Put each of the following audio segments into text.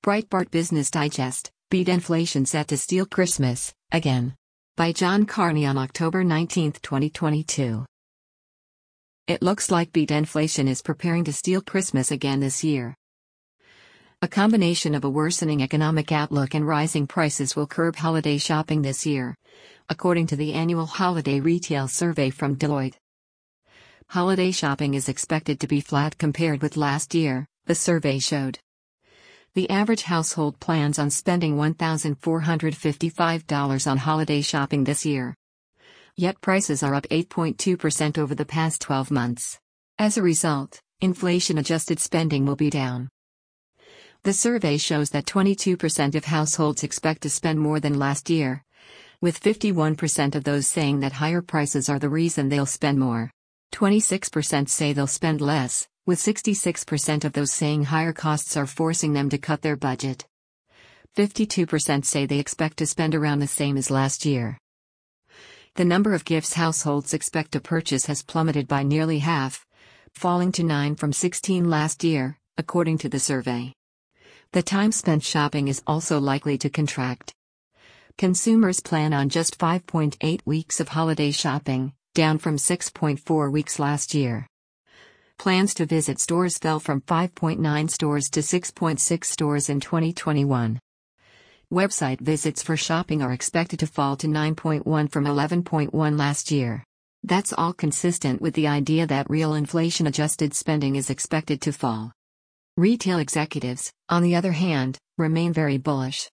Breitbart Business Digest, Beat Inflation Set to Steal Christmas, Again. By John Carney on October 19, 2022. It looks like beat inflation is preparing to steal Christmas again this year. A combination of a worsening economic outlook and rising prices will curb holiday shopping this year, according to the annual Holiday Retail Survey from Deloitte. Holiday shopping is expected to be flat compared with last year, the survey showed. The average household plans on spending $1,455 on holiday shopping this year. Yet prices are up 8.2% over the past 12 months. As a result, inflation-adjusted spending will be down. The survey shows that 22% of households expect to spend more than last year, with 51% of those saying that higher prices are the reason they'll spend more. 26% say they'll spend less, with 66% of those saying higher costs are forcing them to cut their budget. 52% say they expect to spend around the same as last year. The number of gifts households expect to purchase has plummeted by nearly half, falling to 9 from 16 last year, according to the survey. The time spent shopping is also likely to contract. Consumers plan on just 5.8 weeks of holiday shopping, down from 6.4 weeks last year. Plans to visit stores fell from 5.9 stores to 6.6 stores in 2021. Website visits for shopping are expected to fall to 9.1 from 11.1 last year. That's all consistent with the idea that real inflation-adjusted spending is expected to fall. Retail executives, on the other hand, remain very bullish.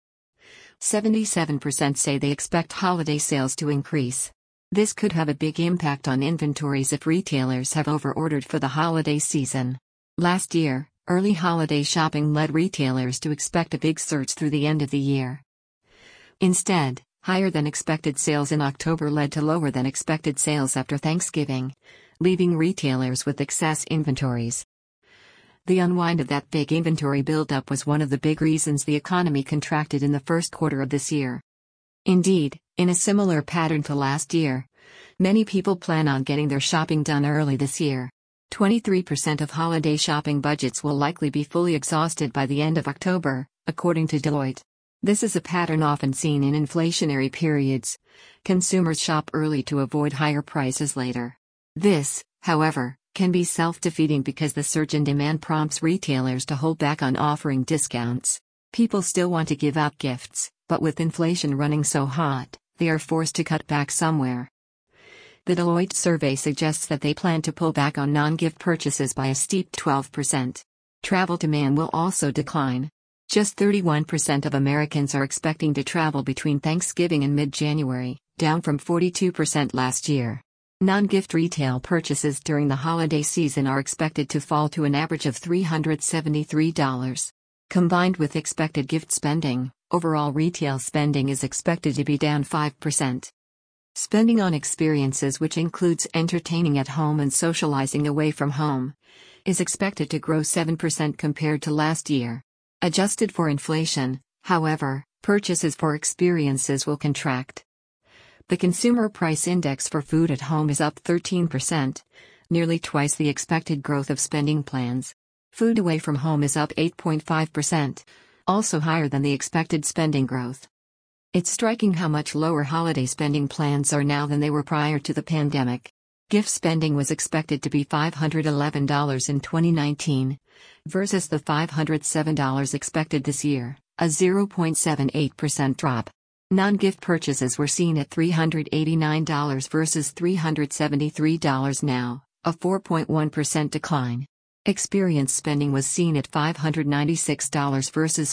77% say they expect holiday sales to increase. This could have a big impact on inventories if retailers have overordered for the holiday season. Last year, early holiday shopping led retailers to expect a big surge through the end of the year. Instead, higher than expected sales in October led to lower than expected sales after Thanksgiving, leaving retailers with excess inventories. The unwind of that big inventory buildup was one of the big reasons the economy contracted in the first quarter of this year. Indeed, in a similar pattern to last year, many people plan on getting their shopping done early this year. 23% of holiday shopping budgets will likely be fully exhausted by the end of October, according to Deloitte. This is a pattern often seen in inflationary periods. Consumers shop early to avoid higher prices later. This, however, can be self-defeating because the surge in demand prompts retailers to hold back on offering discounts. People still want to give out gifts, but with inflation running so hot, they are forced to cut back somewhere. The Deloitte survey suggests that they plan to pull back on non-gift purchases by a steep 12%. Travel demand will also decline. Just 31% of Americans are expecting to travel between Thanksgiving and mid-January, down from 42% last year. Non-gift retail purchases during the holiday season are expected to fall to an average of $373. Combined with expected gift spending, overall retail spending is expected to be down 5%. Spending on experiences, which includes entertaining at home and socializing away from home, is expected to grow 7% compared to last year. Adjusted for inflation, however, purchases for experiences will contract. The Consumer Price Index for food at home is up 13%, nearly twice the expected growth of spending plans. Food away from home is up 8.5%, also higher than the expected spending growth. It's striking how much lower holiday spending plans are now than they were prior to the pandemic. Gift spending was expected to be $511 in 2019, versus the $507 expected this year, a 0.78% drop. Non-gift purchases were seen at $389 versus $373 now, a 4.1% decline. Experience spending was seen at $596 versus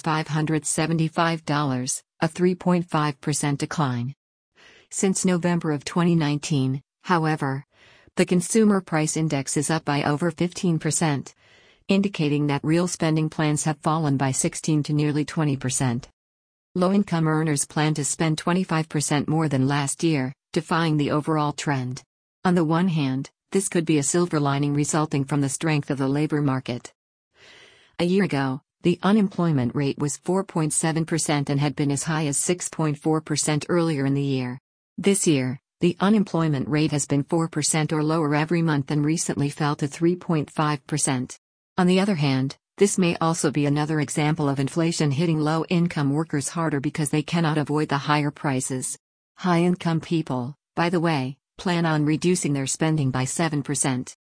$575, a 3.5% decline. Since November of 2019, however, the Consumer Price Index is up by over 15%, indicating that real spending plans have fallen by 16 to nearly 20%. Low-income earners plan to spend 25% more than last year, defying the overall trend. On the one hand, this could be a silver lining resulting from the strength of the labor market. A year ago, the unemployment rate was 4.7% and had been as high as 6.4% earlier in the year. This year, the unemployment rate has been 4% or lower every month and recently fell to 3.5%. On the other hand, This may also be another example of inflation hitting low-income workers harder because they cannot avoid the higher prices. High-income people, by the way, plan on reducing their spending by 7%.